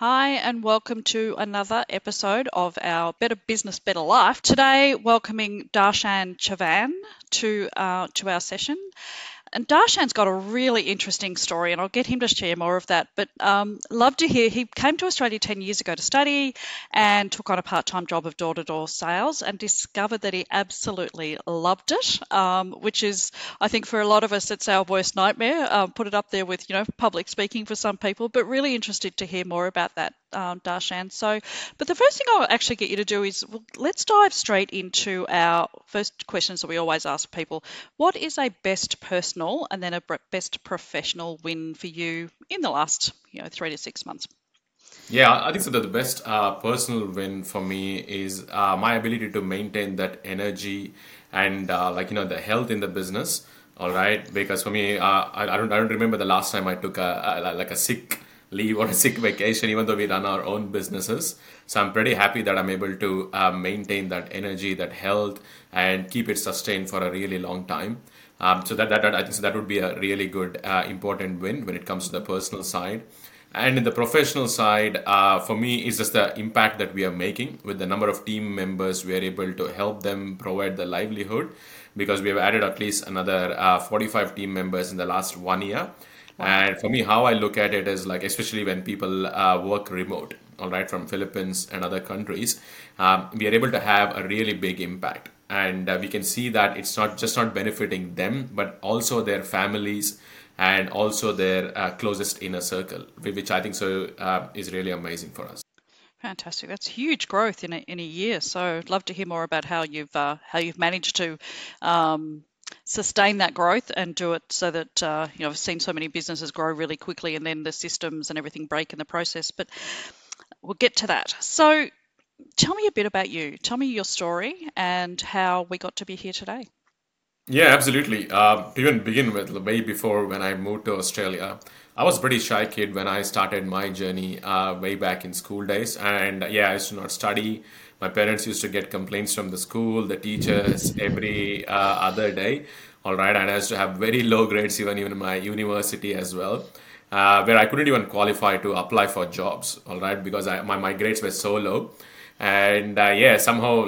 Hi, and welcome to another episode of our Better Business, Better Life. Today, welcoming Darshan Chavan to our session. And Darshan's got a really interesting story, and I'll get him to share more of that. But love to hear. He came to Australia 10 years ago to study and took on a part-time job of door-to-door sales and discovered that he absolutely loved it, which is, I think, for a lot of us, it's our worst nightmare. Put it up there with, public speaking for some people, but really interested to hear more about that, Darshan. So, but the first thing I'll actually get you to do is let's dive straight into our first questions that we always ask people. What is a best personal and then a best professional win for you in the last, 3 to 6 months? Yeah, I think so. That the best personal win for me is my ability to maintain that energy and the health in the business. All right, because for me, I don't remember the last time I took a sick leave or a sick vacation, even though we run our own businesses. So I'm pretty happy that I'm able to maintain that energy, that health, and keep it sustained for a really long time. So that I think so that would be a really good important win when it comes to the personal side. And in the professional side, for me, is just the impact that we are making with the number of team members. We are able to help them provide the livelihood because we have added at least another 45 team members in the last 1 year. Wow. And for me, how I look at it is like, especially when people work remote, all right, from Philippines and other countries, we are able to have a really big impact. And we can see that it's not benefiting them, but also their families and also their closest inner circle, which I think so is really amazing for us. Fantastic. That's huge growth in a year. So I'd love to hear more about how you've managed to sustain that growth and do it so that I've seen so many businesses grow really quickly and then the systems and everything break in the process. But we'll get to that. So tell me a bit about you. Tell me your story and how we got to be here today. Yeah, absolutely. To even begin with, way before when I moved to Australia, I was a pretty shy kid when I started my journey way back in school days. And yeah, I used to not study. My parents used to get complaints from the school, the teachers, every other day. All right, and I used to have very low grades even in my university as well, where I couldn't even qualify to apply for jobs. All right, because my grades were so low. And yeah, somehow,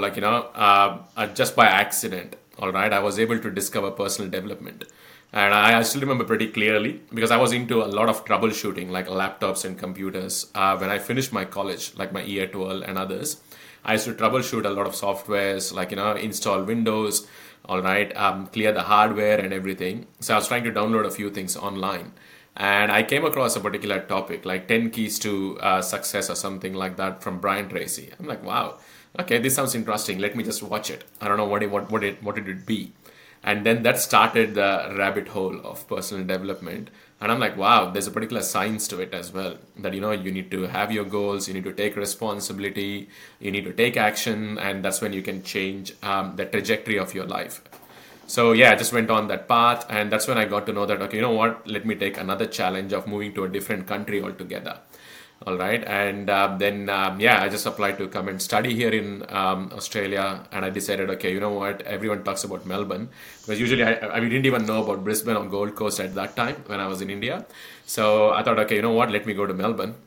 just by accident, all right, I was able to discover personal development. And I still remember pretty clearly because I was into a lot of troubleshooting, like laptops and computers. When I finished my college, like my year 12 and others, I used to troubleshoot a lot of softwares, install Windows, all right, clear the hardware and everything. So I was trying to download a few things online. And I came across a particular topic, like 10 Keys to Success or something like that from Brian Tracy. I'm like, wow, okay, this sounds interesting. Let me just watch it. I don't know what did it be. And then that started the rabbit hole of personal development. And I'm like, wow, there's a particular science to it as well. That, you need to have your goals, you need to take responsibility, you need to take action, and that's when you can change the trajectory of your life. So yeah, I just went on that path, and that's when I got to know that okay, you know what? Let me take another challenge of moving to a different country altogether. All right, and then yeah, I just applied to come and study here in Australia, and I decided, okay, you know what? Everyone talks about Melbourne because usually I didn't even know about Brisbane or Gold Coast at that time when I was in India. So I thought, okay, you know what? Let me go to Melbourne.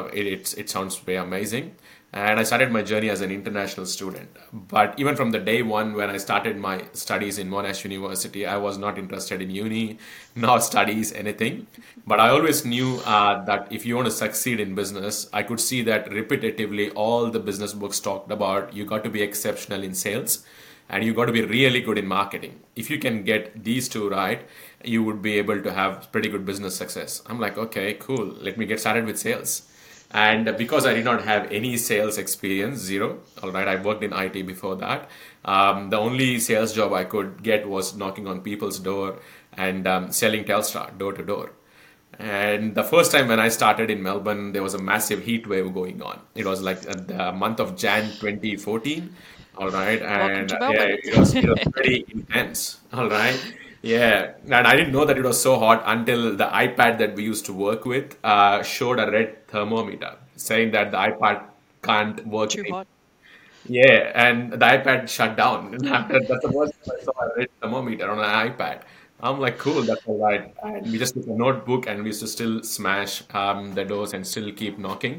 It sounds very amazing. And I started my journey as an international student. But even from the day one when I started my studies in Monash University, I was not interested in uni, nor studies, anything. But I always knew that if you want to succeed in business, I could see that repetitively all the business books talked about you got to be exceptional in sales and you got to be really good in marketing. If you can get these two right, you would be able to have pretty good business success. I'm like, okay, cool. Let me get started with sales. And because I did not have any sales experience, zero, all right, I worked in IT before that. The only sales job I could get was knocking on people's door and selling Telstra door to door. And the first time when I started in Melbourne, there was a massive heat wave going on. It was like the month of Jan 2014. All right. Welcome And to yeah, Melbourne. it was pretty intense. All right. Yeah. And I didn't know that it was so hot until the iPad that we used to work with showed a red thermometer saying that the iPad can't work. Too hot. Yeah, and the iPad shut down. And that's the first time I saw a red thermometer on an iPad. I'm like, cool, that's all right. And we just took a notebook and we used to still smash the doors and still keep knocking.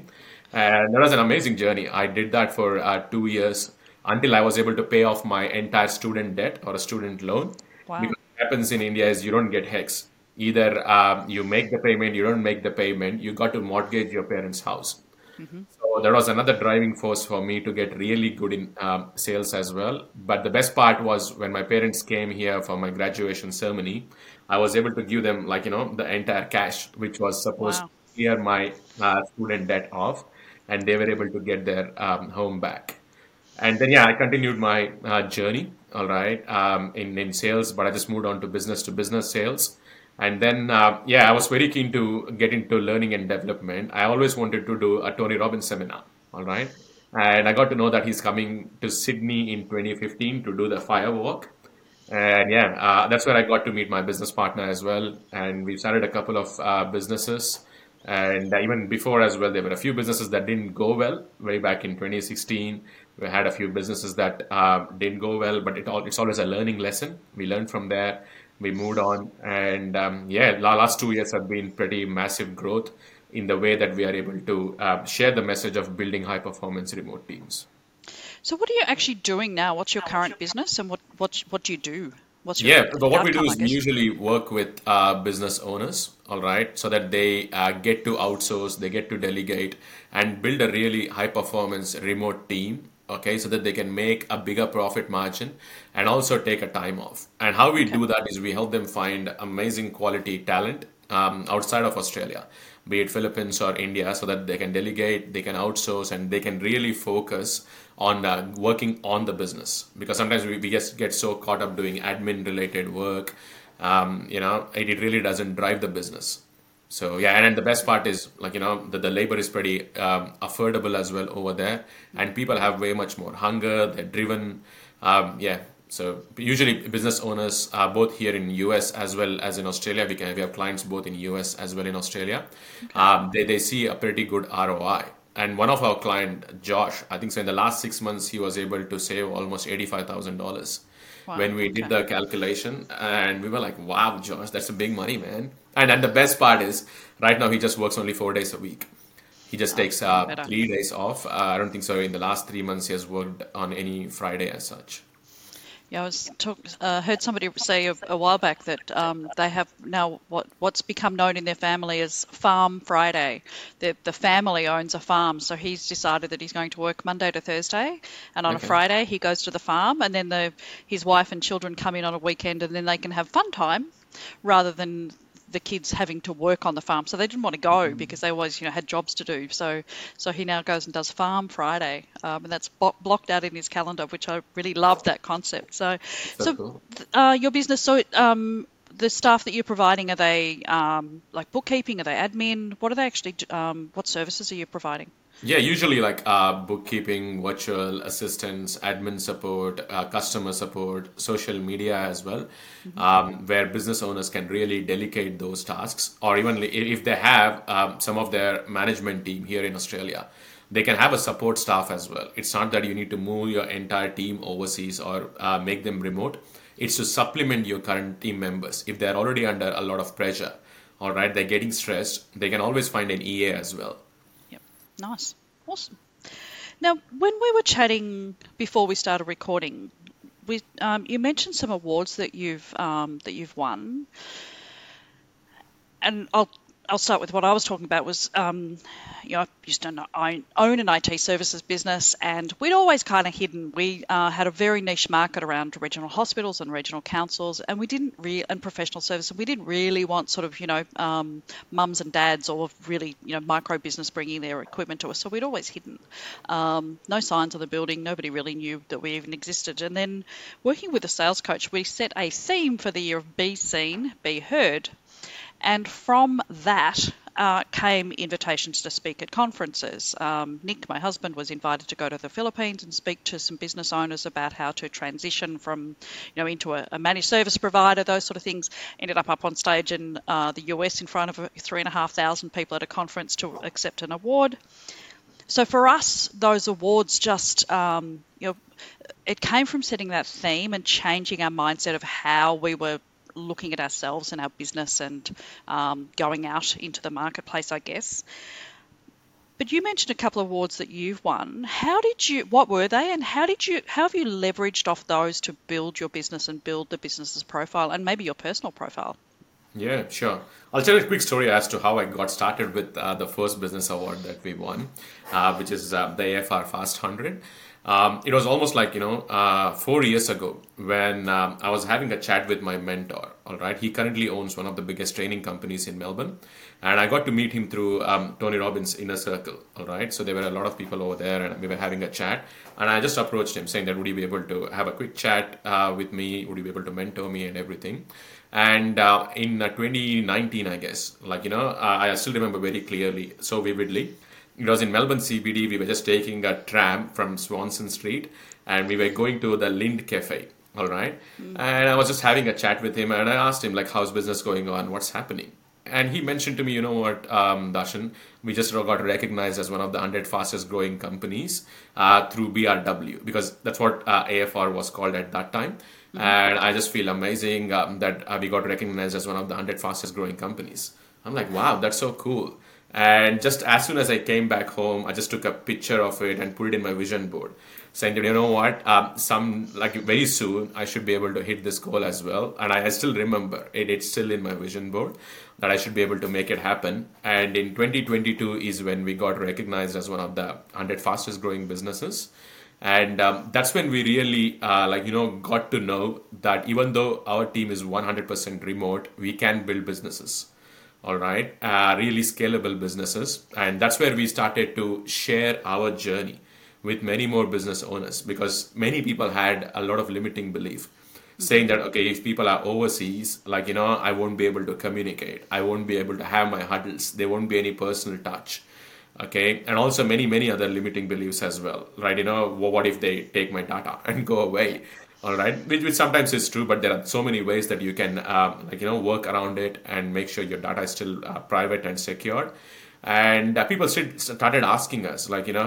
And that was an amazing journey. I did that for 2 years until I was able to pay off my entire student debt or a student loan. Wow. Because what happens in India is you don't get HECS. Either you make the payment, you don't make the payment, you got to mortgage your parents' house. Hmm. So that was another driving force for me to get really good in sales as well. But the best part was when my parents came here for my graduation ceremony, I was able to give them the entire cash, which was supposed to Wow. clear my student debt off, and they were able to get their home back. And then, yeah, I continued my journey, all right, in sales, but I just moved on to business sales. And then, yeah, I was very keen to get into learning and development. I always wanted to do a Tony Robbins seminar, all right. And I got to know that he's coming to Sydney in 2015 to do the fire walk. And yeah, that's where I got to meet my business partner as well. And we started a couple of businesses. And even before as well, there were a few businesses that didn't go well. Way back in 2016, we had a few businesses that didn't go well, but it's always a learning lesson. We learned from there. We moved on. And yeah, last 2 years have been pretty massive growth in the way that we are able to share the message of building high performance remote teams. So what are you actually doing now? What's your current business, and what do you do? What's your Yeah, but what we do outcome, I is we guess? usually work with business owners, all right, so that they get to outsource, they get to delegate, and build a really high performance remote team, okay, so that they can make a bigger profit margin and also take a time off. And how we Okay. do that is we help them find amazing quality talent outside of Australia, be it Philippines or India, so that they can delegate, they can outsource, and they can really focus on working on the business. Because sometimes we just get so caught up doing admin related work, it really doesn't drive the business. So yeah, and then the best part is the labor is pretty affordable as well over there, and people have way much more hunger. They're driven. Yeah, so usually business owners are both here in US as well as in Australia. We have clients both in US as well in Australia. Okay. They see a pretty good ROI. And one of our client, Josh, I think so in the last 6 months he was able to save almost $85,000 Wow. when we did Okay. the calculation, and we were like, wow, Josh, that's a big money, man. And the best part is right now he just works only 4 days a week. He just Oh, takes even better. 3 days off. I don't think so in the last 3 months he has worked on any Friday as such. Yeah, heard somebody say a while back that they have now what's become known in their family as Farm Friday. The family owns a farm, so he's decided that he's going to work Monday to Thursday, and on a Okay. Friday he goes to the farm, and then his wife and children come in on a weekend, and then they can have fun time rather than the kids having to work on the farm. So they didn't want to go because they always, had jobs to do. So he now goes and does Farm Friday, and that's blocked out in his calendar, which I really love that concept. So, So so cool. your business, the staff that you're providing, are they like bookkeeping? Are they admin? What are they actually? What services are you providing? Yeah, usually like bookkeeping, virtual assistants, admin support, customer support, social media as well, Hmm. where business owners can really delegate those tasks, or even if they have some of their management team here in Australia, they can have a support staff as well. It's not that you need to move your entire team overseas or make them remote. It's to supplement your current team members. If they're already under a lot of pressure, all right, they're getting stressed, they can always find an EA as well. Yep. Nice. Awesome. Now, when we were chatting before we started recording, you mentioned some awards that you've won, and I'll start with what I was talking about was, I used to own an IT services business, and we'd always kind of hidden. We had a very niche market around regional hospitals and regional councils, and we didn't and professional services. We didn't really want sort of, mums and dads or really, micro business bringing their equipment to us. So we'd always hidden. No signs of the building. Nobody really knew that we even existed. And then working with a sales coach, we set a theme for the year of Be Seen, Be Heard. And from that came invitations to speak at conferences. Nick, my husband, was invited to go to the Philippines and speak to some business owners about how to transition from, into a managed service provider, those sort of things. Ended up on stage in the US in front of 3,500 people at a conference to accept an award. So for us, those awards just, it came from setting that theme and changing our mindset of how we were looking at ourselves and our business and going out into the marketplace, I guess. But you mentioned a couple of awards that you've won. What were they, and how have you leveraged off those to build your business and build the business's profile and maybe your personal profile? Yeah, sure. I'll tell you a quick story as to how I got started with the first business award that we won, which is the AFR Fast 100. It was almost like, 4 years ago when I was having a chat with my mentor. All right. He currently owns one of the biggest training companies in Melbourne. And I got to meet him through Tony Robbins' inner circle. All right. So there were a lot of people over there and we were having a chat. And I just approached him saying that would he be able to have a quick chat with me? Would he be able to mentor me and everything? And in 2019, I guess, I still remember very clearly, so vividly. It was in Melbourne CBD. We were just taking a tram from Swanson Street and we were going to the Lind Cafe. All right. And I was just having a chat with him and I asked him, like, how's business going on? What's happening? And he mentioned to me, you know what, Darshan, we just got recognized as one of the 100 fastest growing companies through BRW, because that's what AFR was called at that time. And I just feel amazing that we got recognized as one of the 100 fastest growing companies. I'm like, wow, that's so cool. And just as soon as I came back home, I just took a picture of it and put it in my vision board, saying that, you know what, very soon I should be able to hit this goal as well. And I still remember it, it's still in my vision board that I should be able to make it happen. And in 2022 is when we got recognized as one of the 100 fastest growing businesses. And that's when we really, got to know that even though our team is 100% remote, we can build businesses. All right, really scalable businesses. And that's where we started to share our journey with many more business owners, because many people had a lot of limiting belief saying that, okay, if people are overseas, I won't be able to communicate. I won't be able to have my huddles. There won't be any personal touch. Okay, and also many other limiting beliefs as well, right? What if they take my data and go away? All right, which sometimes is true, but there are so many ways that you can, work around it and make sure your data is still private and secure. And people started asking us,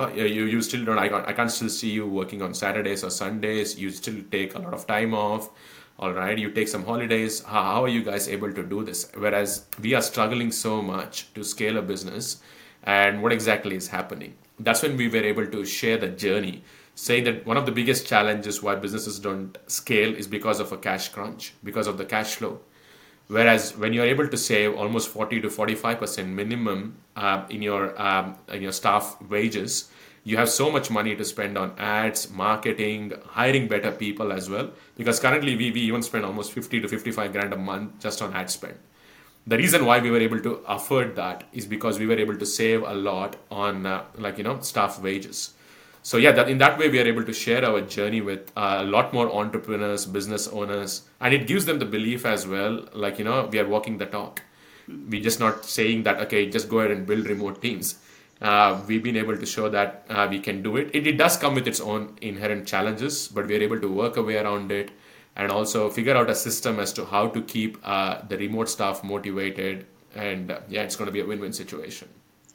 you still don't, I can't still see you working on Saturdays or Sundays. You still take a lot of time off. All right, you take some holidays. How are you guys able to do this? Whereas we are struggling so much to scale a business. And what exactly is happening? That's when we were able to share the journey, saying that one of the biggest challenges why businesses don't scale is because of a cash crunch, because of the cash flow. Whereas when you're able to save almost 40 to 45% minimum in your staff wages, you have so much money to spend on ads, marketing, hiring better people as well. Because currently we even spend almost 50 to 55 grand a month just on ad spend. The reason why we were able to afford that is because we were able to save a lot on staff wages. So yeah, in that way we are able to share our journey with a lot more entrepreneurs, business owners, and it gives them the belief as well, we are walking the talk. We're just not saying that, okay, just go ahead and build remote teams. We've been able to show that we can do it. It does come with its own inherent challenges, but we are able to work a way around it and also figure out a system as to how to keep the remote staff motivated. And it's going to be a win-win situation.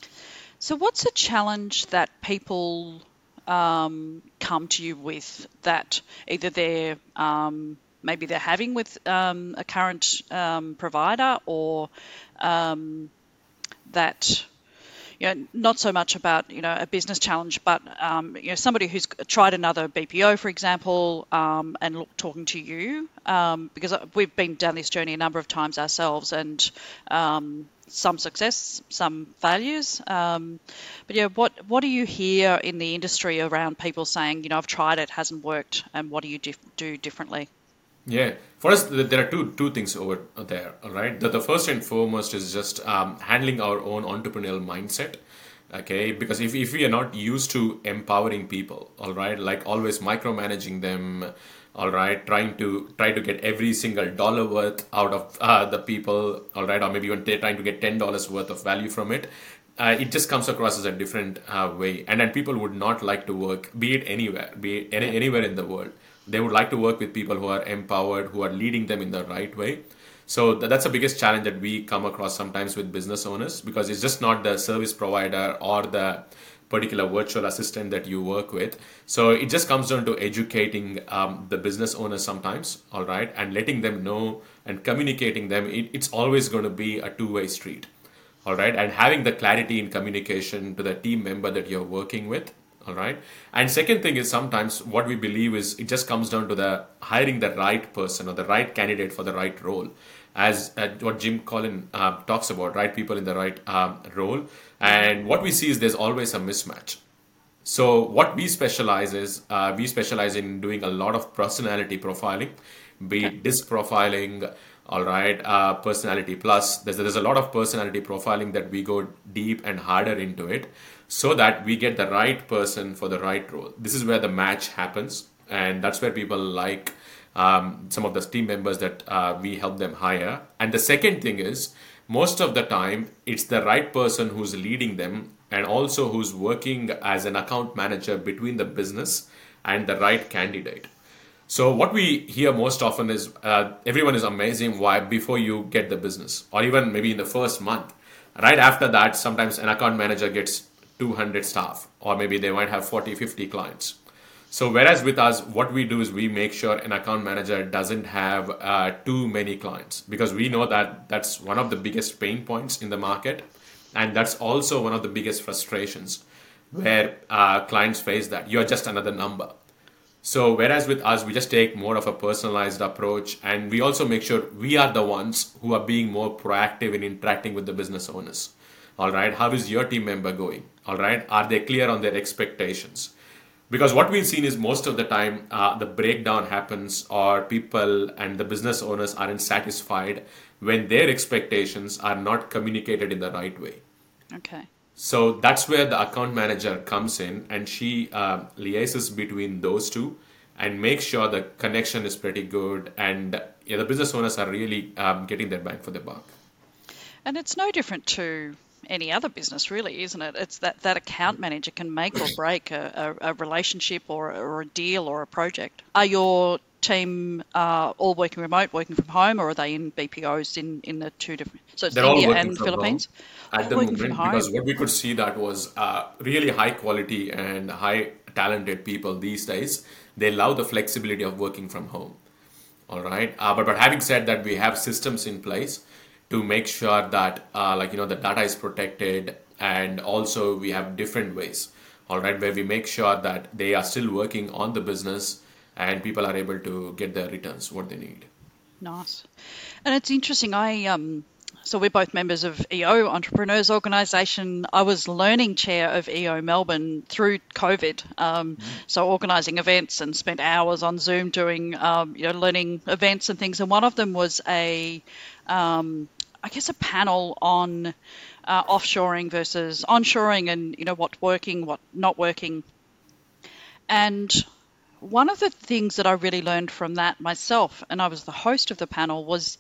So what's a challenge that people come to you with that either maybe they're having with a current provider, or that not so much about a business challenge, but somebody who's tried another BPO, for example, and talking to you, because we've been down this journey a number of times ourselves, and some success, some failures. But what do you hear in the industry around people saying, I've tried it, hasn't worked, and what do you do differently? Yeah, for us, there are two things over there, all right? The first and foremost is just handling our own entrepreneurial mindset, okay? Because if we are not used to empowering people, all right, like always micromanaging them, all right, trying to get every single dollar worth out of the people, all right, or maybe even trying to get $10 worth of value from it, it just comes across as a different way. And then people would not like to work, be it anywhere, anywhere in the world. They would like to work with people who are empowered, who are leading them in the right way. So that's the biggest challenge that we come across sometimes with business owners, because it's just not the service provider or the particular virtual assistant that you work with. So it just comes down to educating the business owners sometimes, all right, and letting them know and communicating them. It's always going to be a two-way street. all right, and having the clarity in communication to the team member that you're working with, all right. And second thing is sometimes what we believe is it just comes down to the hiring the right person or the right candidate for the right role, as what Jim Collin talks about, right people in the right role. And what we see is there's always a mismatch. So what we specialize is we specialize in doing a lot of personality profiling, be Okay. it disc profiling, all right, personality plus. There's a lot of personality profiling that we go deep and harder into it, so that we get the right person for the right role. This is where the match happens, and that's where people like some of the team members that we help them hire. And the second thing is, most of the time, it's the right person who's leading them and also who's working as an account manager between the business and the right candidate. So what we hear most often is everyone is amazing why before you get the business, or even maybe in the first month. Right after that, sometimes an account manager gets 200 staff, or maybe they might have 40, 50 clients. So whereas with us, what we do is we make sure an account manager doesn't have too many clients, because we know that that's one of the biggest pain points in the market, and that's also one of the biggest frustrations where clients face that you're just another number. So whereas with us, we just take more of a personalized approach, and we also make sure we are the ones who are being more proactive in interacting with the business owners. All right, how is your team member going? All right, are they clear on their expectations? Because what we've seen is most of the time the breakdown happens, or people and the business owners aren't satisfied when their expectations are not communicated in the right way. Okay. So that's where the account manager comes in, and she liaises between those two and makes sure the connection is pretty good, and yeah, the business owners are really getting their bang for their buck. And it's no different to any other business, really, isn't it? It's that account manager can make or break a relationship or a deal or a project. Are your team all working remote, working from home, or are they in BPOs in the two different? So it's They're all India working and from home Philippines, at all the working from moment, because home. what we could see that was really high quality and high talented people these days. They love the flexibility of working from home. All right. But having said that, we have systems in place to make sure that, the data is protected, and also we have different ways, all right, where we make sure that they are still working on the business and people are able to get their returns, what they need. Nice. And it's interesting. So we're both members of EO Entrepreneurs Organisation. I was learning chair of EO Melbourne through COVID. So organising events, and spent hours on Zoom doing, learning events and things. And one of them was I guess a panel on offshoring versus onshoring, and what's working, what not working. And one of the things that I really learned from that myself, and I was the host of the panel, was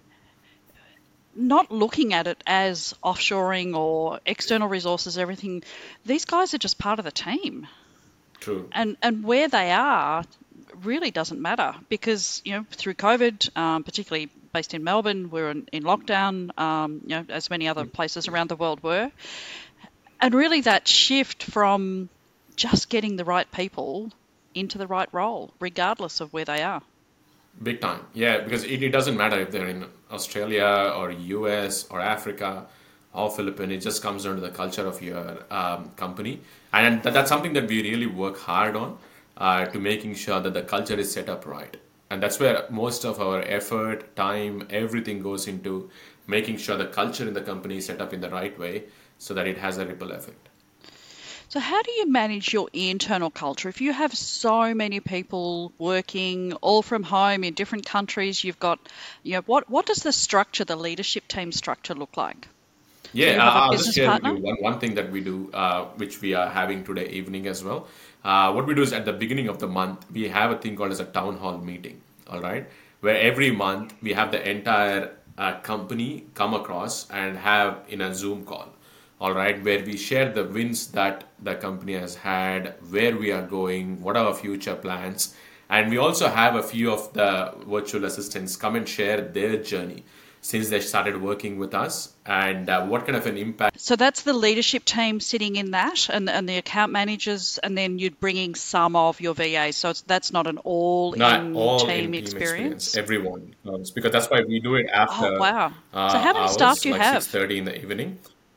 not looking at it as offshoring or external resources, everything. These guys are just part of the team. True. And where they are really doesn't matter, because, through COVID, particularly based in Melbourne, we're in lockdown, as many other places around the world were. And really that shift from just getting the right people into the right role, regardless of where they are. Big time. Yeah, because it doesn't matter if they're in Australia or US or Africa or Philippines. It just comes down to the culture of your company. And that's something that we really work hard on, to making sure that the culture is set up right. And that's where most of our effort, time, everything goes into making sure the culture in the company is set up in the right way so that it has a ripple effect. So how do you manage your internal culture? If you have so many people working all from home in different countries, you've got, what does the leadership team structure look like? So Yeah, you have a I'll just business share with you partner? one thing that we do, which we are having today evening as well. What we do is at the beginning of the month, we have a thing called as a town hall meeting, all right, where every month we have the entire company come across and have in a Zoom call, all right, where we share the wins that the company has had, where we are going, what are our future plans. And we also have a few of the virtual assistants come and share their journey since they started working with us, and what kind of an impact. So that's the leadership team sitting in that, and the account managers, and then you're bringing some of your VAs. So that's not an Not all-in all in team team experience, experience. everyone comes, because that's why we do it Oh, after wow. So how many staff hours, do you like have? 6:30 in the evening.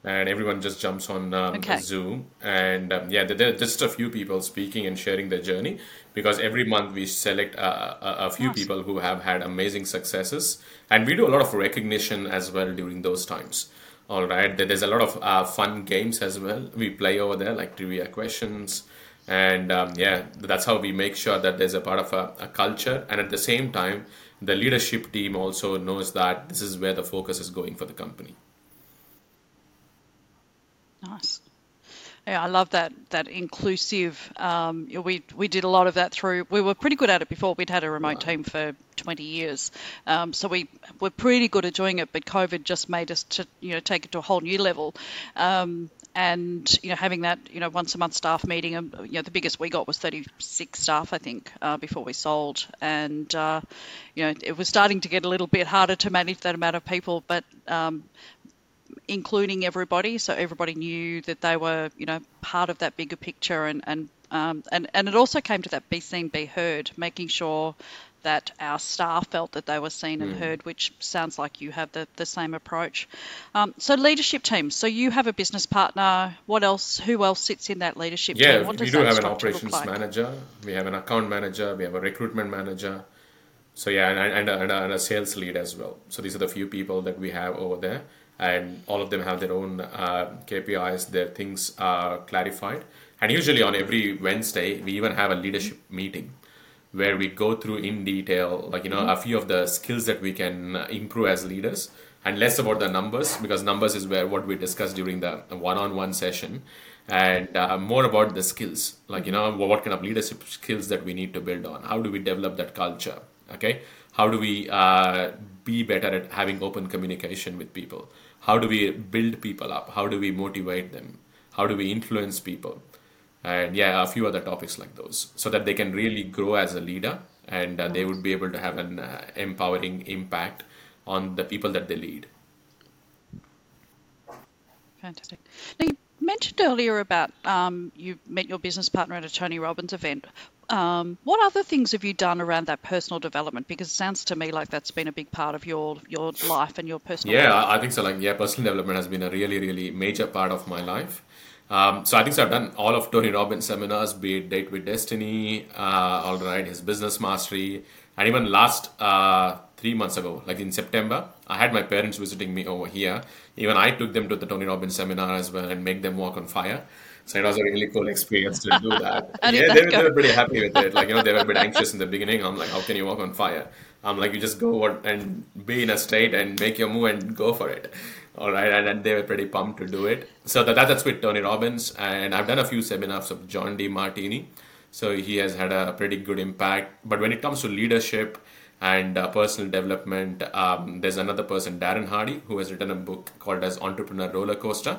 and everyone just jumps on Okay. Zoom. And yeah, there are just a few people speaking and sharing their journey, because every month we select a few Nice. people who have had amazing successes, and we do a lot of recognition as well during those times. All right, there's a lot of fun games as well we play over there, like trivia questions. And yeah, that's how we make sure that there's a part of a culture, and at the same time, the leadership team also knows that this is where the focus is going for the company. Nice. Yeah, I love that inclusive. We did a lot of that through. We were pretty good at it before. We'd had a remote Right. team for 20 years, so we were pretty good at doing it. But COVID just made us to take it to a whole new level. And having that once a month staff meeting. The biggest we got was 36 staff, I think, before we sold. And it was starting to get a little bit harder to manage that amount of people, but including everybody, so everybody knew that they were, part of that bigger picture, and it also came to that be seen, be heard, making sure that our staff felt that they were seen and heard, which sounds like you have the same approach. So leadership team. So you have a business partner. What else? Who else sits in that leadership team? Yeah, What we does do that have an structure look operations like? manager, we have an account manager, we have a recruitment manager. So yeah, and a sales lead as well. So these are the few people that we have over there, and all of them have their own KPIs. Their things are clarified, and usually on every Wednesday we even have a leadership meeting where we go through in detail, like a few of the skills that we can improve as leaders, and less about the numbers, because numbers is where what we discuss during the one-on-one session, and more about the skills, like what kind of leadership skills that we need to build on. How do we develop that culture? Okay, how do we be better at having open communication with people? How do we build people up? How do we motivate them? How do we influence people? And yeah, a few other topics like those, so that they can really grow as a leader, and they would be able to have an empowering impact on the people that they lead. Fantastic. Now, you mentioned earlier about you met your business partner at a Tony Robbins event. What other things have you done around that personal development? Because it sounds to me like that's been a big part of your life and your personal Yeah, growth. I think so. Like, yeah, personal development has been a really, really major part of my life. So I think so. I've done all of Tony Robbins seminars, be it Date with Destiny, all right, his Business Mastery, and even last 3 months ago, like in September, I had my parents visiting me over here. Even I took them to the Tony Robbins seminar as well and make them walk on fire. So it was a really cool experience to do that. How did Yeah, that they go? were pretty happy with it. Like, they were a bit anxious in the beginning. I'm like, how can you walk on fire? I'm like, you just go and be in a state and make your move and go for it. All right. And they were pretty pumped to do it. So that's with Tony Robbins. And I've done a few seminars of John D. Martini. So he has had a pretty good impact. But when it comes to leadership and personal development, there's another person, Darren Hardy, who has written a book called as Entrepreneur Roller Coaster.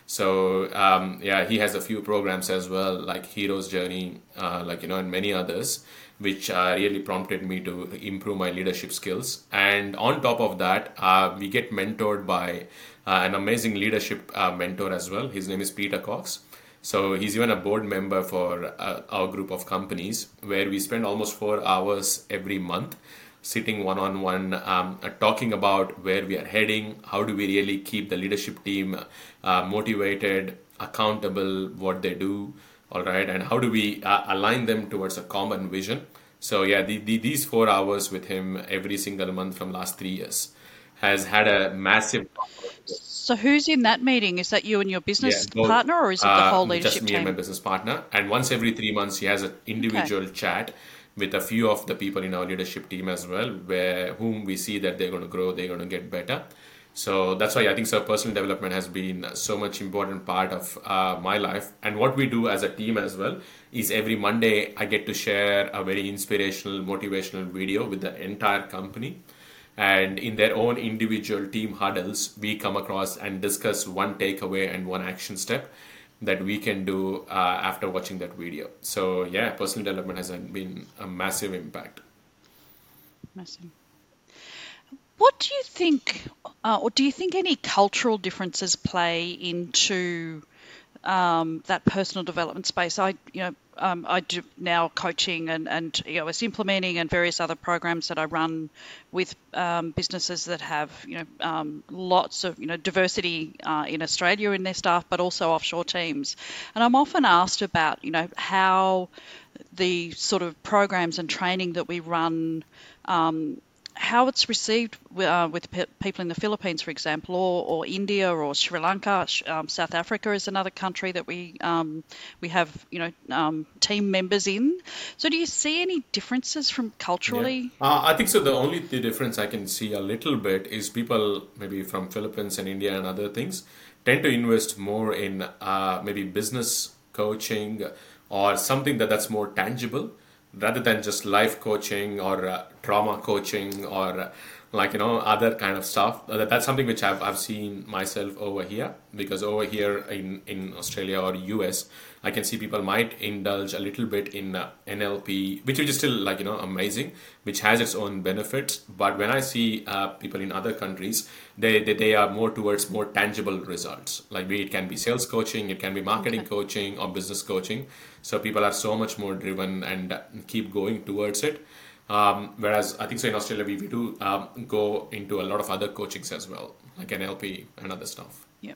So yeah, he has a few programs as well, like Hero's Journey, and many others, which really prompted me to improve my leadership skills. And on top of that, we get mentored by an amazing leadership mentor as well. His name is Peter Cox. So he's even a board member for our group of companies, where we spend almost 4 hours every month sitting one on one, talking about where we are heading, how do we really keep the leadership team motivated, accountable, what they do, all right, and how do we align them towards a common vision. So yeah, these 4 hours with him every single month from last 3 years has had a massive. So who's in that meeting? Is that you and your Yeah, business both. partner, or is it the whole Just leadership me and my team? business partner. And once every 3 months, he has an Okay. individual chat with a few of the people in our leadership team as well, where whom we see that they're going to grow, they're going to get better. So that's why I think so. Personal development has been so much important part of my life. And what we do as a team as well is every Monday I get to share a very inspirational, motivational video with the entire company, and in their own individual team huddles we come across and discuss one takeaway and one action step that we can do after watching that video. So yeah, personal development has been a massive impact. Amazing. What do you think, or do you think any cultural differences play into that personal development space? I do now coaching and EOS implementing and various other programs that I run with businesses that have lots of diversity in Australia in their staff, but also offshore teams. And I'm often asked about how the sort of programs and training that we run, how it's received with people in the Philippines, for example, or India or Sri Lanka. South Africa is another country that we have team members in. So do you see any differences from culturally? I think so. The difference I can see a little bit is people maybe from Philippines and India and other things tend to invest more in maybe business coaching or something that's more tangible rather than just life coaching or trauma coaching or other kind of stuff. That's something which I've seen myself over here, because over here in Australia or US, I can see people might indulge a little bit in NLP, which is still amazing, which has its own benefits. But when I see people in other countries, they are more towards more tangible results. Like it can be sales coaching, it can be marketing coaching or business coaching. So people are so much more driven and keep going towards it. Whereas I think so in Australia we do go into a lot of other coachings as well, like NLP and other stuff. Yeah.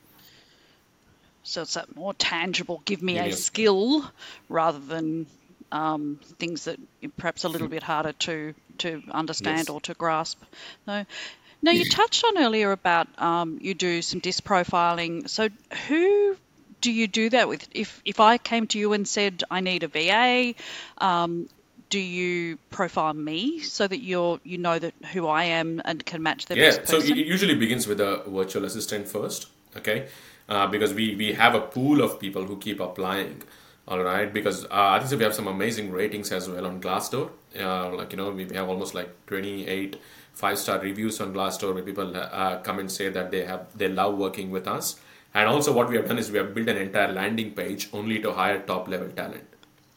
So it's that more tangible, give me a Yes. skill rather than things that are perhaps a little bit harder to understand Yes. or to grasp. No. Now, you touched on earlier about you do some disc profiling. So who do you do that with? If I came to you and said, I need a VA, do you profile me so that you know that who I am and can match the best Yeah, so it person? usually begins with a virtual assistant first, okay? Because we have a pool of people who keep applying, all right? Because I think so we have some amazing ratings as well on Glassdoor. We have almost like 28 five-star reviews on Glassdoor where people come and say that they love working with us. And also what we have done is we have built an entire landing page only to hire top-level talent.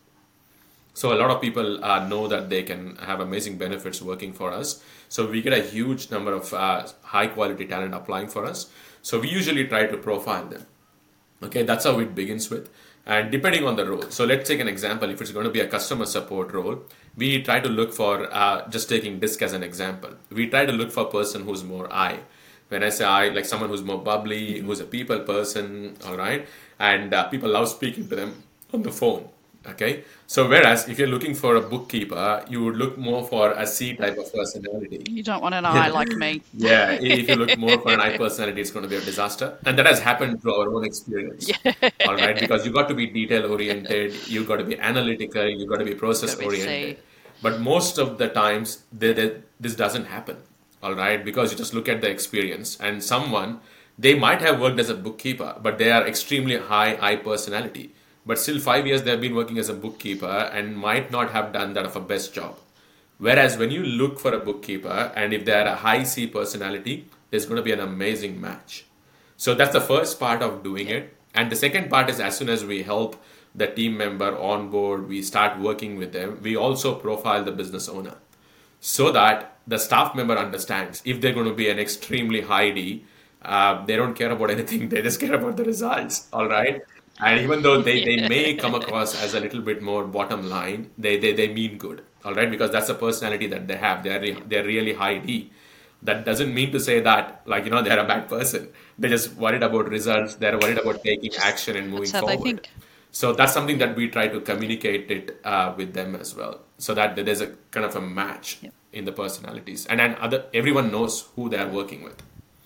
So a lot of people know that they can have amazing benefits working for us. So we get a huge number of high quality talent applying for us. So we usually try to profile them. Okay, that's how it begins with. And depending on the role. So let's take an example. If it's going to be a customer support role, we try to look for, just taking DISC as an example, we try to look for a person who's more I. When I say I, like someone who's more bubbly, who's a people person, all right? And people love speaking to them on the phone. Okay, so whereas if you're looking for a bookkeeper, you would look more for a C type of personality. You don't want an eye like me. Yeah, if you look more for an I personality, it's going to be a disaster. And that has happened through our own experience. All right, because you got to be detail oriented, you got to be analytical, you got to be process Got to be oriented. C. But most of the times, this doesn't happen. All right, because you just look at the experience and they might have worked as a bookkeeper, but they are extremely high I personality. But still 5 years they've been working as a bookkeeper and might not have done that of a best job. Whereas when you look for a bookkeeper and if they are a high C personality, there's going to be an amazing match. So that's the first part of doing it. And the second part is as soon as we help the team member on board, we start working with them, we also profile the business owner so that the staff member understands if they're going to be an extremely high D, they don't care about anything, they just care about the results, all right? And even though they may come across as a little bit more bottom line, they mean good, all right? Because that's the personality that they have. They're really high D. That doesn't mean to say that they're a bad person. They're just worried about results. They're worried about taking action and moving That's how they forward. think. So that's something that we try to communicate it with them as well, so that there's a kind of a match Yep. in the personalities, and then everyone knows who they are working with.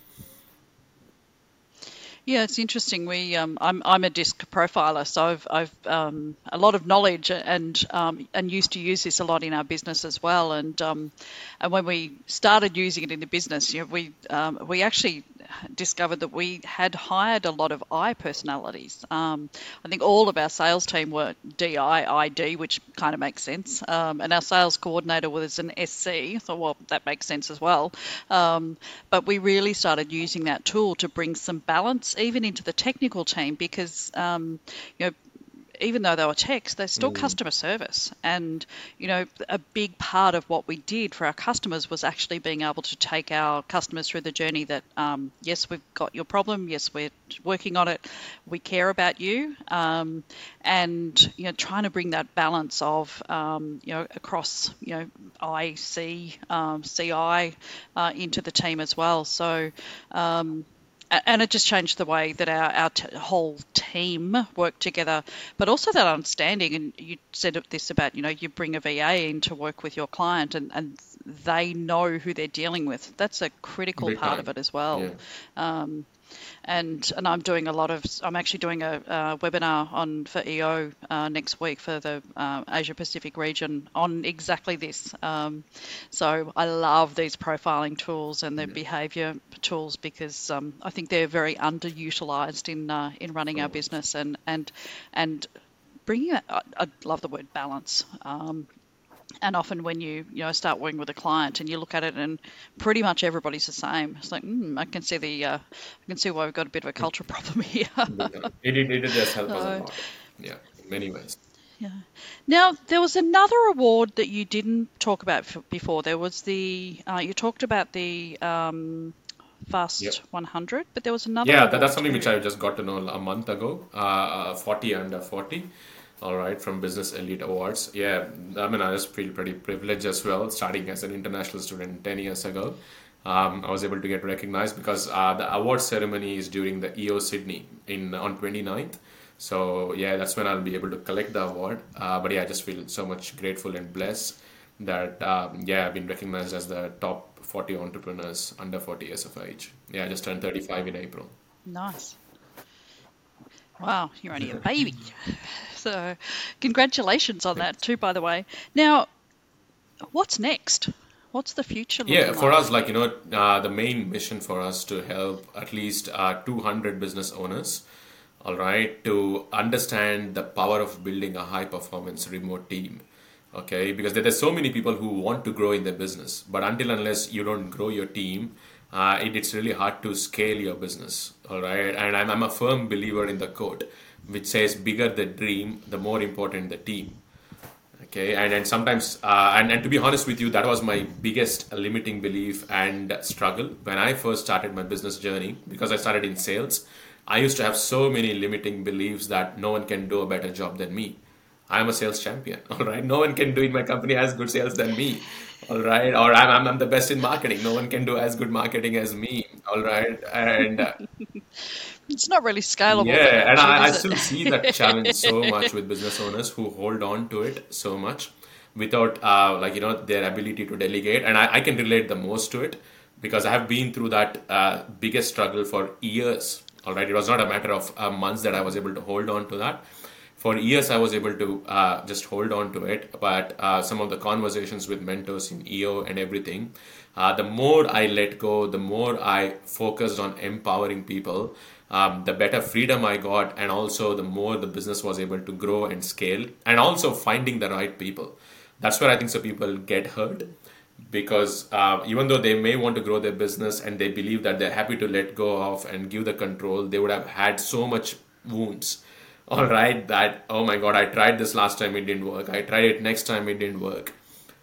Yeah, it's interesting. I'm a disc profiler, so I've a lot of knowledge and used to use this a lot in our business as well. And when we started using it in the business, we actually discovered that we had hired a lot of I personalities. I think all of our sales team were DI, which kind of makes sense. And our sales coordinator was an SC. I thought, well, that makes sense as well. But we really started using that tool to bring some balance even into the technical team, because even though they were techs, they're still customer service. And, a big part of what we did for our customers was actually being able to take our customers through the journey that, yes, we've got your problem. Yes, we're working on it. We care about you. And, trying to bring that balance of, across, IC, CI into the team as well. So, and it just changed the way that our whole team worked together, but also that understanding. And you said this about, you bring a VA in to work with your client, and they know who they're dealing with. That's a critical Big part time. of it as well. Yeah. And I'm actually doing a webinar for EO next week for the Asia Pacific region on exactly this. So I love these profiling tools and the behaviour tools, because I think they're very underutilised in running So our much. business, and bringing that. I love the word balance. And often when you start working with a client and you look at it and pretty much everybody's the same, it's like, I can see why we've got a bit of a culture problem here. Big time. It did just help us a So, lot. Yeah, in many ways. yeah. Now, there was another award that you didn't talk about before. There was you talked about the Yep. Fast 100, but there was another Yeah, that's award something which too. I just got to know a month ago. 40 under 40. All right, from Business Elite Awards. Yeah, I mean, I just feel pretty privileged as well. Starting as an international student 10 years ago, I was able to get recognized because the award ceremony is during the EO Sydney on 29th. So yeah, that's when I'll be able to collect the award. But yeah, I just feel so much grateful and blessed that yeah, I've been recognized as the top 40 entrepreneurs under 40 years of age. Yeah, I just turned 35 in April. Nice. Wow, you're only a baby. So, congratulations on that too, by the way. Now, what's next? What's the future Yeah, looking for like? us, the main mission for us to help at least 200 business owners, all right, to understand the power of building a high performance remote team. Okay, because there's so many people who want to grow in their business, but until unless you don't grow your team, it's really hard to scale your business. All right, and I'm a firm believer in the quote, which says, "Bigger the dream, the more important the team." Okay, and sometimes and to be honest with you, that was my biggest limiting belief and struggle when I first started my business journey, because I started in sales. I used to have so many limiting beliefs that no one can do a better job than me. I'm a sales champion. All right, no one can do in my company as good sales than me. All right, or I'm the best in marketing. No one can do as good marketing as me. All right, and It's not really scalable then, yeah, and actually, I does still see that challenge so it? much with business owners who hold on to it so much without, their ability to delegate. And I can relate the most to it because I have been through that biggest struggle for years. All right, it was not a matter of months that I was able to hold on to that. For years, I was able to just hold on to it, but some of the conversations with mentors in EO and everything, the more I let go, the more I focused on empowering people, the better freedom I got, and also the more the business was able to grow and scale, and also finding the right people. That's where I think so people get hurt because even though they may want to grow their business and they believe that they're happy to let go of and give the control, they would have had so much wounds. All right, that oh my god, I tried this last time, it didn't work. I tried it next time, it didn't work.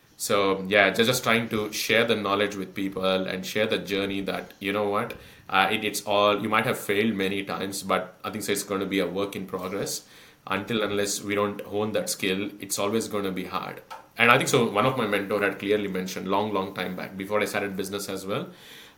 So yeah, just trying to share the knowledge with people and share the journey that you know what, it's all you might have failed many times, but I think so it's going to be a work in progress. Until unless we don't hone that skill, it's always going to be hard. And I think so. One of my mentor had clearly mentioned long time back before I started business as well.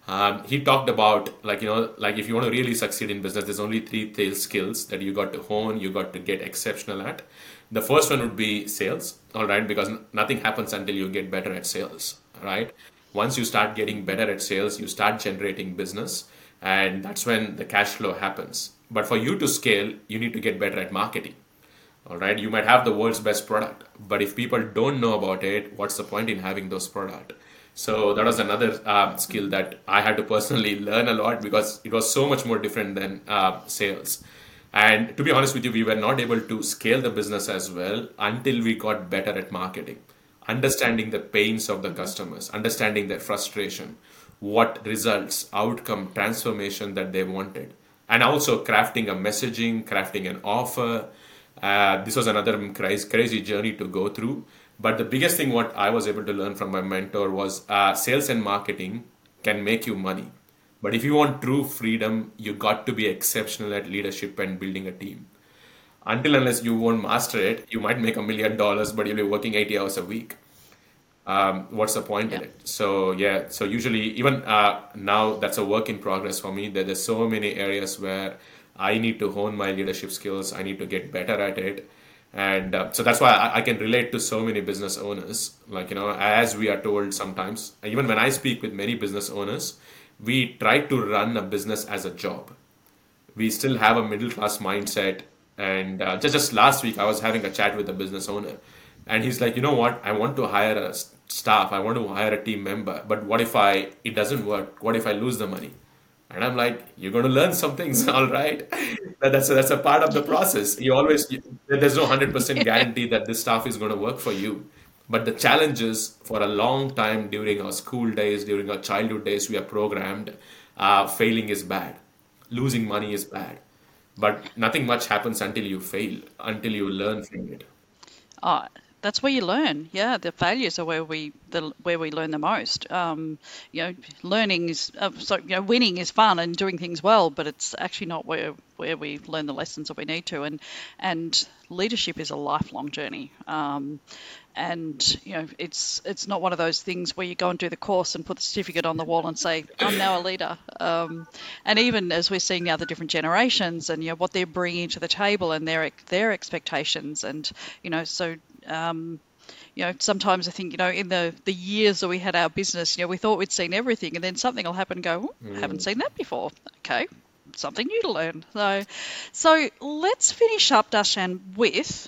He talked about like if you want to really succeed in business, there's only three sales skills that you got to hone, you got to get exceptional at. The first one would be sales, all right, because nothing happens until you get better at sales, right? Once you start getting better at sales, you start generating business, and that's when the cash flow happens. But for you to scale, you need to get better at marketing. All right, you might have the world's best product, but if people don't know about it, what's the point in having those product? So that was another skill that I had to personally learn a lot because it was so much more different than sales. And to be honest with you, we were not able to scale the business as well until we got better at marketing, understanding the pains of the customers, understanding their frustration, what results, outcome, transformation that they wanted, and also crafting a messaging, crafting an offer, This was another crazy journey to go through. But the biggest thing what I was able to learn from my mentor was sales and marketing can make you money. But if you want true freedom, you got to be exceptional at leadership and building a team. Until unless you won't master it, you might make $1 million, but you'll be working 80 hours a week. What's the point in Yeah. it? So yeah, so usually even now that's a work in progress for me. There's so many areas where I need to hone my leadership skills. I need to get better at it, and so that's why I can relate to so many business owners. Like as we are told sometimes, even when I speak with many business owners, we try to run a business as a job. We still have a middle class mindset. And just last week, I was having a chat with a business owner, and he's like, you know what? I want to hire a staff. I want to hire a team member. But what if it doesn't work? What if I lose the money? And I'm like, you're going to learn some things, all right? That's a part of the process. There's no 100% guarantee that this staff is going to work for you. But the challenges for a long time during our school days, during our childhood days, we are programmed. Failing is bad. Losing money is bad. But nothing much happens until you fail, until you learn from it. Oh, that's where you learn. Yeah, the failures are where we learn the most. Learning is winning is fun and doing things well, but it's actually not where we learn the lessons that we need to. And leadership is a lifelong journey. And it's not one of those things where you go and do the course and put the certificate on the wall and say, I'm now a leader. And even as we're seeing now the different generations and what they're bringing to the table and their expectations, and so sometimes I think in the years that we had our business, we thought we'd seen everything, and then something will happen and go, oh, I haven't seen that before. Okay, something new to learn. So let's finish up, Darshan, with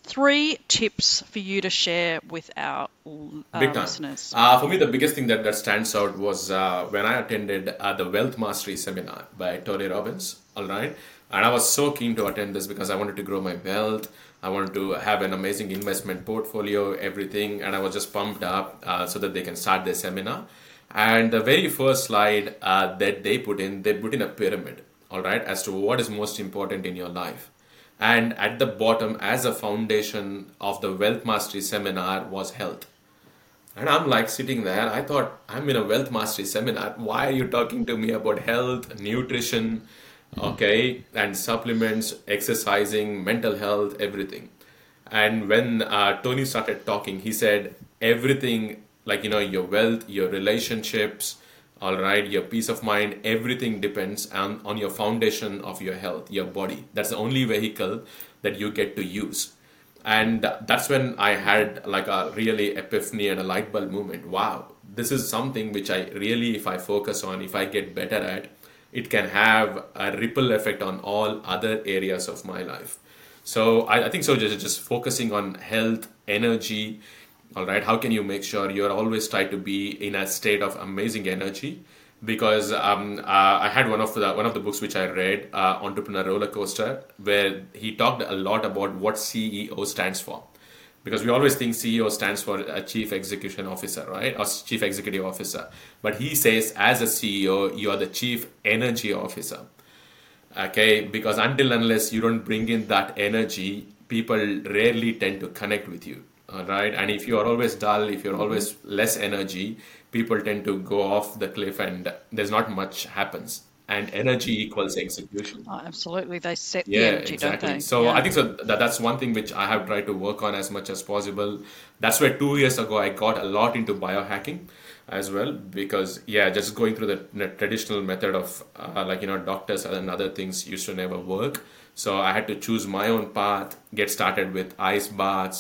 3 tips for you to share with our Big time. listeners. For me, the biggest thing that stands out was when I attended the Wealth Mastery Seminar by Tony Robbins. All right. And I was so keen to attend this because I wanted to grow my wealth. I wanted to have an amazing investment portfolio, everything. And I was just pumped up so that they can start their seminar. And the very first slide that they put in a pyramid, all right, as to what is most important in your life. And at the bottom, as a foundation of the Wealth Mastery Seminar, was health. And I'm like sitting there, I thought, I'm in a Wealth Mastery Seminar. Why are you talking to me about health, nutrition, okay, and supplements, exercising, mental health, everything? And when Tony started talking, he said, everything, like, your wealth, your relationships, all right, your peace of mind, everything depends on your foundation of your health, your body. That's the only vehicle that you get to use. And that's when I had like a really epiphany and a light bulb moment. Wow, this is something which I really, if I focus on, if I get better at, it can have a ripple effect on all other areas of my life. So I think so. Just focusing on health, energy. All right, how can you make sure you're always try to be in a state of amazing energy? Because I had one of the books which I read, Entrepreneur Roller Coaster, where he talked a lot about what CEO stands for. Because we always think CEO stands for a Chief Execution Officer, right, or Chief Executive Officer. But he says, as a CEO, you are the Chief Energy Officer. Okay, because until unless you don't bring in that energy, people rarely tend to connect with you. All right, and if you are always dull, if you're always less energy, people tend to go off the cliff, and there's not much happens. And energy equals execution. Oh, absolutely, they set the Yeah, energy, don't exactly. they? So I think so that's one thing which I have tried to work on as much as possible. That's where 2 years ago I got a lot into biohacking as well, because just going through the traditional method of doctors and other things used to never work. So I had to choose my own path, get started with ice baths,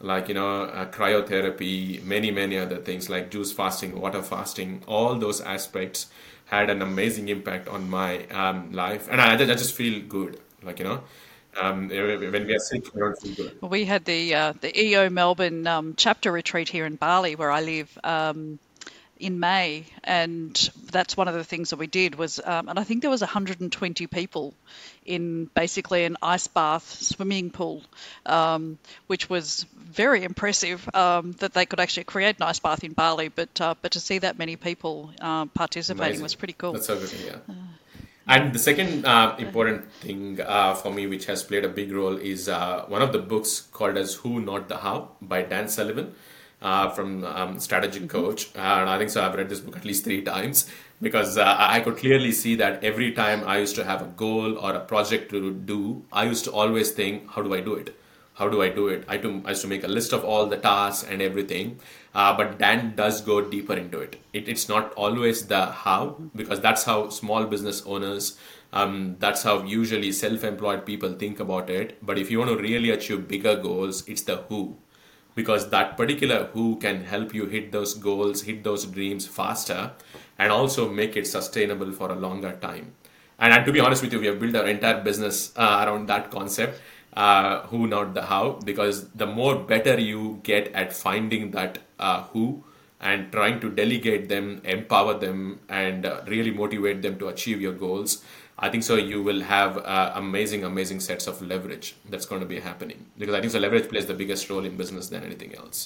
cryotherapy, many other things like juice fasting, water fasting. All those aspects had an amazing impact on my life, and I just feel good. When we are sick, we don't feel good. Well, we had the EO Melbourne chapter retreat here in Bali, where I live, in May, and that's one of the things that we did was, and I think there was 120 people in basically an ice bath swimming pool, which was very impressive, that they could actually create an ice bath in Bali, but to see that many people participating Amazing. was pretty cool. That's so good, yeah. And the second important thing for me, which has played a big role, is one of the books called as "Who, Not the How" by Dan Sullivan from Strategic Hmm. Coach. And I think so. I've read this book at least 3 times because I could clearly see that every time I used to have a goal or a project to do, I used to always think, "How do I do it? How do I do it?" I used to make a list of all the tasks and everything, but Dan does go deeper into it. It's not always the how, Hmm. because that's how small business owners, that's how usually self-employed people think about it. But if you want to really achieve bigger goals, it's the who, because that particular who can help you hit those goals, hit those dreams faster, and also make it sustainable for a longer time. And to be honest with you, we have built our entire business around that concept, who, not the how, because the more better you get at finding that who and trying to delegate them, empower them, and really motivate them to achieve your goals, I think so you will have amazing, amazing sets of leverage that's going to be happening. Because I think so leverage plays the biggest role in business than anything else.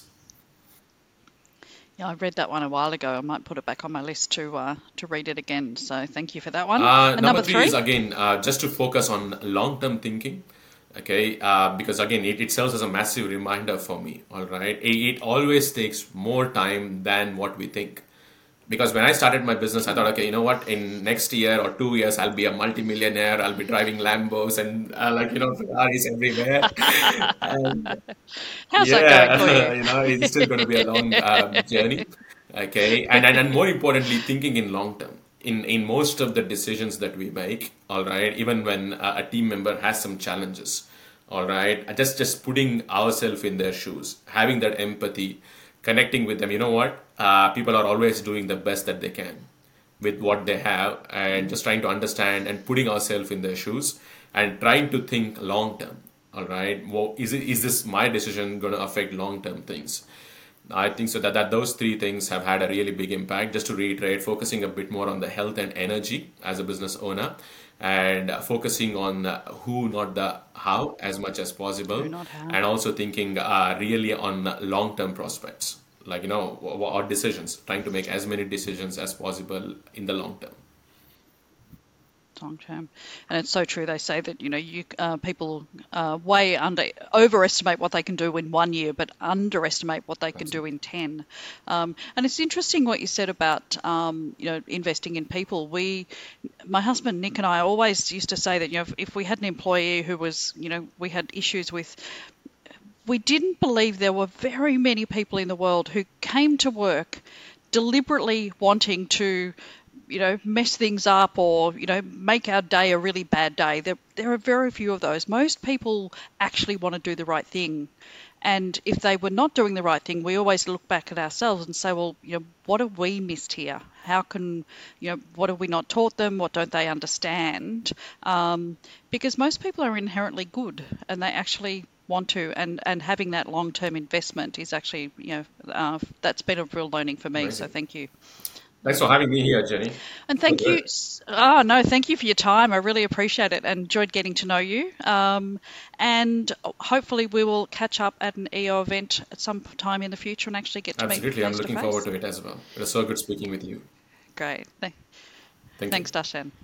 Yeah, I read that one a while ago. I might put it back on my list to read it again. So thank you for that one. And Number number three is three? again just to focus on long-term thinking. Okay, because again, it serves as a massive reminder for me. All right, it always takes more time than what we think. Because when I started my business, I thought, okay, you know what? In next year or 2 years, I'll be a multimillionaire. I'll be driving Lambos and Ferraris everywhere. And How's that going for yeah, you? it's still going to be a long journey. Okay, and more importantly, thinking in long term. In most of the decisions that we make, all right, even when a team member has some challenges, all right, just putting ourselves in their shoes, having that empathy, connecting with them. You know what? People are always doing the best that they can with what they have, and just trying to understand and putting ourselves in their shoes and trying to think long term. All right, well, is this my decision going to affect long term things? I think so that those three things have had a really big impact. Just to reiterate, focusing a bit more on the health and energy as a business owner, and focusing on who, not the how, as much as Who, possible, not how. and also thinking really on long-term prospects, like or decisions, trying to make as many decisions as possible in the long term. Long term, and it's so true. They say that you people way overestimate what they can do in 1 year, but underestimate what they can do Absolutely. in 10. And it's interesting what you said about investing in people. My husband Nick and I always used to say that if we had an employee who was we had issues with, we didn't believe there were very many people in the world who came to work deliberately wanting to mess things up or, make our day a really bad day. There are very few of those. Most people actually want to do the right thing. And if they were not doing the right thing, we always look back at ourselves and say, well, what have we missed here? How can, what have we not taught them? What don't they understand? Because most people are inherently good and they actually want to, and having that long-term investment is actually, that's been a real learning for me. So Amazing. thank you. Thanks for having me here, Jenny. And So thank you. good. Oh, no, thank you for your time. I really appreciate it and enjoyed getting to know you. And hopefully, we will catch up at an EO event at some time in the future and actually get to meet Absolutely. I'm face to looking forward face. to it as well. It was so good speaking with you. Great. Thank you. Thanks, Dashan.